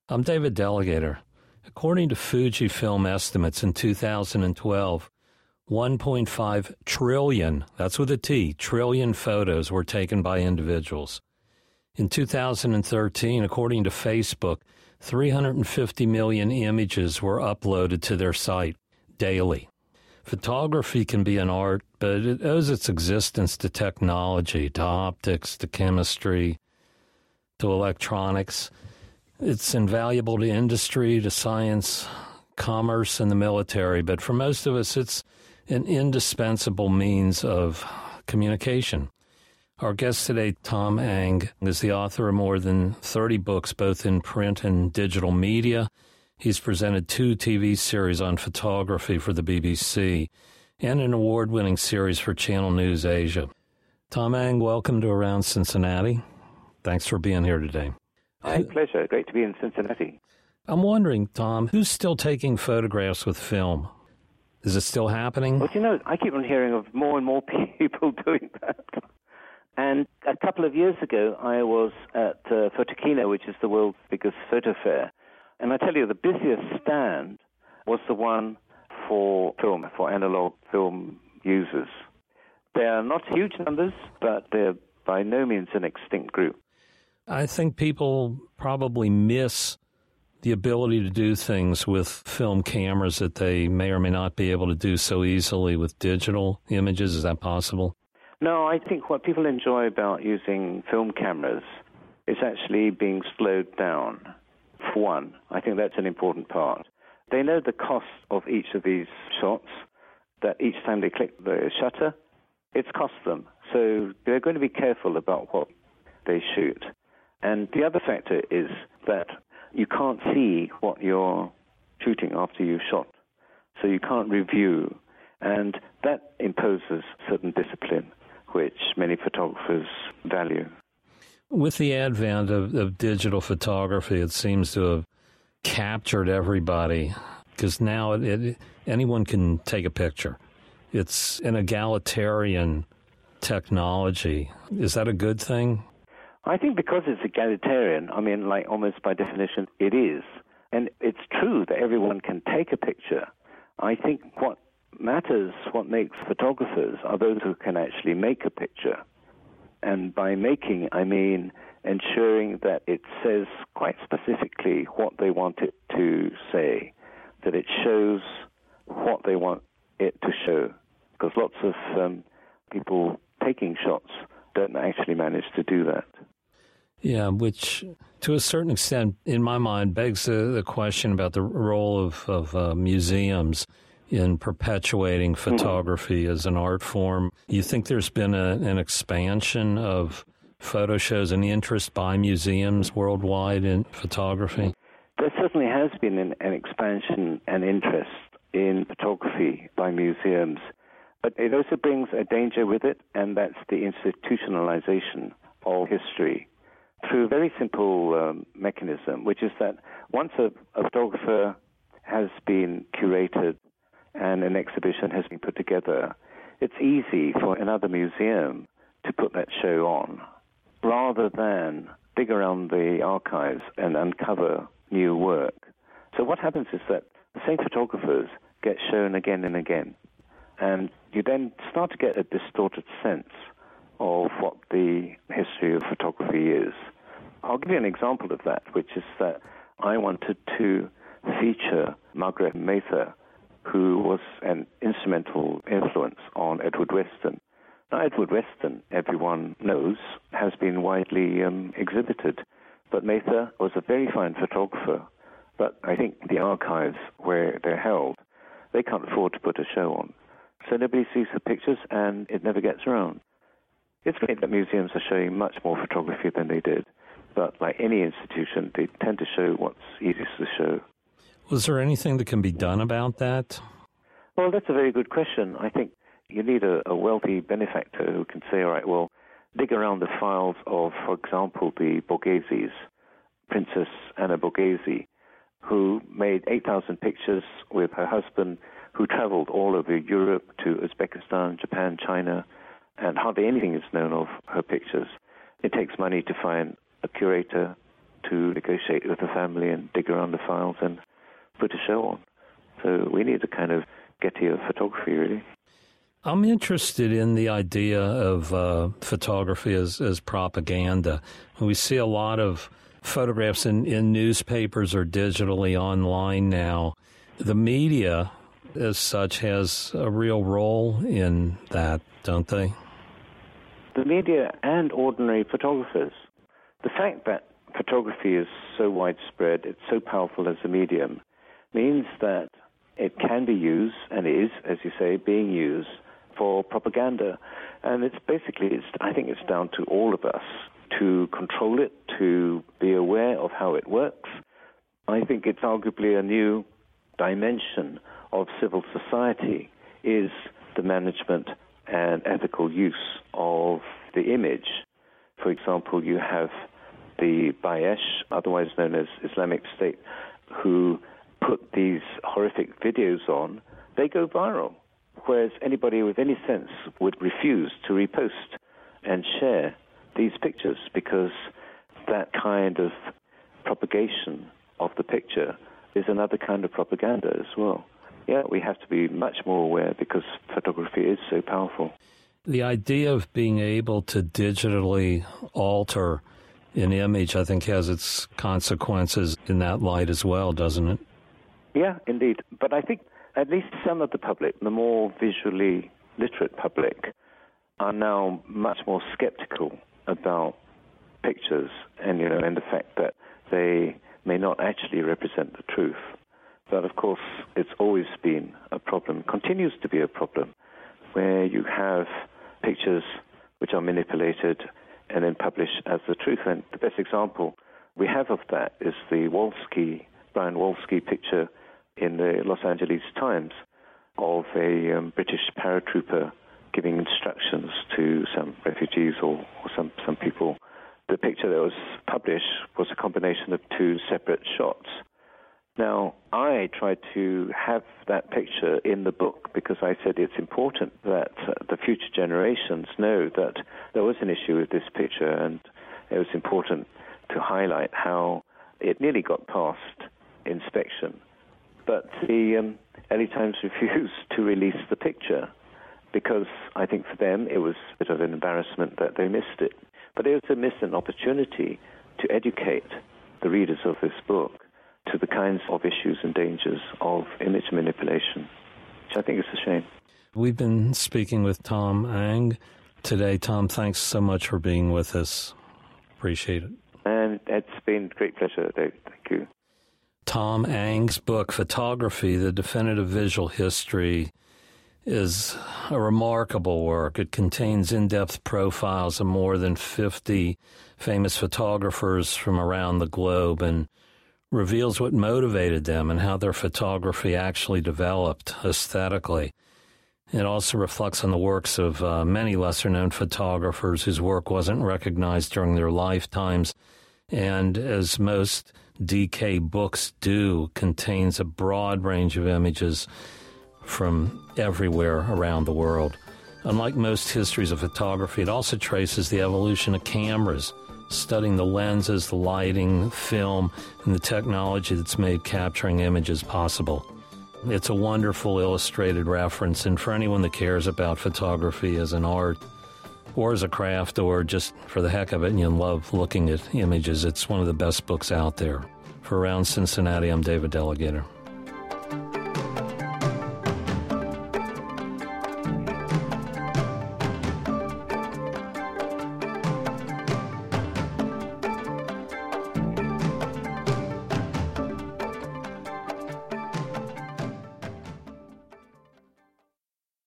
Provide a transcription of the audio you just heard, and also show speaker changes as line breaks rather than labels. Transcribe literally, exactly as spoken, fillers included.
I'm David Delegator. According to Fujifilm estimates in two thousand twelve, one point five trillion, that's with a T, trillion photos were taken by individuals. In two thousand thirteen, according to Facebook, three hundred fifty million images were uploaded to their site daily. Photography can be an art, but it owes its existence to technology, to optics, to chemistry, to electronics. It's invaluable to industry, to science, commerce, and the military, but for most of us, it's an indispensable means of communication. Our guest today, Tom Ang, is the author of more than thirty books, both in print and digital media. He's presented two T V series on photography for the B B C and an award-winning series for Channel News Asia. Tom Ang, welcome to Around Cincinnati. Thanks for being here today.
My pleasure. Great to be in Cincinnati.
I'm wondering, Tom, who's still taking photographs with film? Is it still happening?
Well, you know, I keep on hearing of more and more people doing that. And a couple of years ago, I was at uh, Photokina, which is the world's biggest photo fair. And I tell you, the busiest stand was the one for film, for analog film users. They are not huge numbers, but they're by no means an extinct group.
I think people probably miss the ability to do things with film cameras that they may or may not be able to do so easily with digital images. Is that possible?
No, I think what people enjoy about using film cameras is actually being slowed down. For one, I think that's an important part. They know the cost of each of these shots, that each time they click the shutter, it's cost them. So they're going to be careful about what they shoot. And the other factor is that you can't see what you're shooting after you've shot. So you can't review. And that imposes certain discipline, which many photographers value.
With the advent of, of digital photography, it seems to have captured everybody because now it, it, anyone can take a picture. It's an egalitarian technology. Is that a good thing?
I think because it's egalitarian, I mean, like almost by definition, it is. And it's true that everyone can take a picture. I think what matters, what makes photographers, are those who can actually make a picture. And by making, I mean ensuring that it says quite specifically what they want it to say, that it shows what they want it to show. Because lots of um, people taking shots don't actually manage to do that.
Yeah, which to a certain extent, in my mind, begs the, the question about the role of, of uh, museums in perpetuating photography mm-hmm. as an art form. You think there's been a, an expansion of photo shows and interest by museums worldwide in photography?
There certainly has been an, an expansion and interest in photography by museums. But it also brings a danger with it, and that's the institutionalization of history through a very simple um, mechanism, which is that once a, a photographer has been curated and an exhibition has been put together, it's easy for another museum to put that show on, rather than dig around the archives and uncover new work. So what happens is that the same photographers get shown again and again, and you then start to get a distorted sense of what the history of photography is. I'll give you an example of that, which is that I wanted to feature Margaret Mather, who was an instrumental influence on Edward Weston. Now, Edward Weston, everyone knows, has been widely um, exhibited, but Mather was a very fine photographer. But I think the archives where they're held, they can't afford to put a show on. So nobody sees the pictures, and it never gets around. It's great that museums are showing much more photography than they did, but like any institution, they tend to show what's easiest to show.
Was there anything that can be done about that?
Well, that's a very good question. I think you need a, a wealthy benefactor who can say, all right, well, dig around the files of, for example, the Borgheses, Princess Anna Borghese, who made eight thousand pictures with her husband, who traveled all over Europe to Uzbekistan, Japan, China, and hardly anything is known of her pictures. It takes money to find a curator, to negotiate with the family and dig around the files and put a show on. So we need a kind of Getty of photography, really.
I'm interested in the idea of uh, photography as, as propaganda. We see a lot of photographs in, in newspapers or digitally online now. The media, as such, has a real role in that, don't they?
The media and ordinary photographers. The fact that photography is so widespread, it's so powerful as a medium, means that it can be used, and is, as you say, being used for propaganda. And it's basically, it's, I think it's down to all of us to control it, to be aware of how it works. I think it's arguably a new dimension of civil society, is the management and ethical use of the image. For example, you have the Daesh, otherwise known as Islamic State, who put these horrific videos on. They go viral, whereas anybody with any sense would refuse to repost and share these pictures, because that kind of propagation of the picture is another kind of propaganda as well. Yeah, we have to be much more aware because photography is so powerful.
The idea of being able to digitally alter an image, I think, has its consequences in that light as well, doesn't it?
Yeah, indeed. But I think at least some of the public, the more visually literate public, are now much more skeptical about pictures and, you know, and the fact that they may not actually represent the truth. But of course, it's always been a problem, continues to be a problem, where you have pictures which are manipulated and then published as the truth. And the best example we have of that is the Wolski, Brian Wolski picture in the Los Angeles Times of a um, British paratrooper giving instructions to some refugees or, or some, some people. The picture that was published was a combination of two separate shots. Now, I tried to have that picture in the book because I said it's important that uh, the future generations know that there was an issue with this picture, and it was important to highlight how it nearly got past inspection. But the um, L A Times refused to release the picture because I think for them it was a bit of an embarrassment that they missed it. But they also missed an opportunity to educate the readers of this book to the kinds of issues and dangers of image manipulation, which I think is a shame.
We've been speaking with Tom Ang today. Tom, thanks so much for being with us. Appreciate it.
And it's been a great pleasure, Dave. Thank you.
Tom Ang's book, Photography, The Definitive Visual History, is a remarkable work. It contains in-depth profiles of more than fifty famous photographers from around the globe and reveals what motivated them and how their photography actually developed aesthetically. It also reflects on the works of uh, many lesser-known photographers whose work wasn't recognized during their lifetimes, and as most D K books do, contains a broad range of images from everywhere around the world. Unlike most histories of photography, it also traces the evolution of cameras, studying the lenses, the lighting, film, and the technology that's made capturing images possible. It's a wonderful illustrated reference, and for anyone that cares about photography as an art or as a craft or just for the heck of it and you love looking at images, it's one of the best books out there. For Around Cincinnati, I'm David Delegator.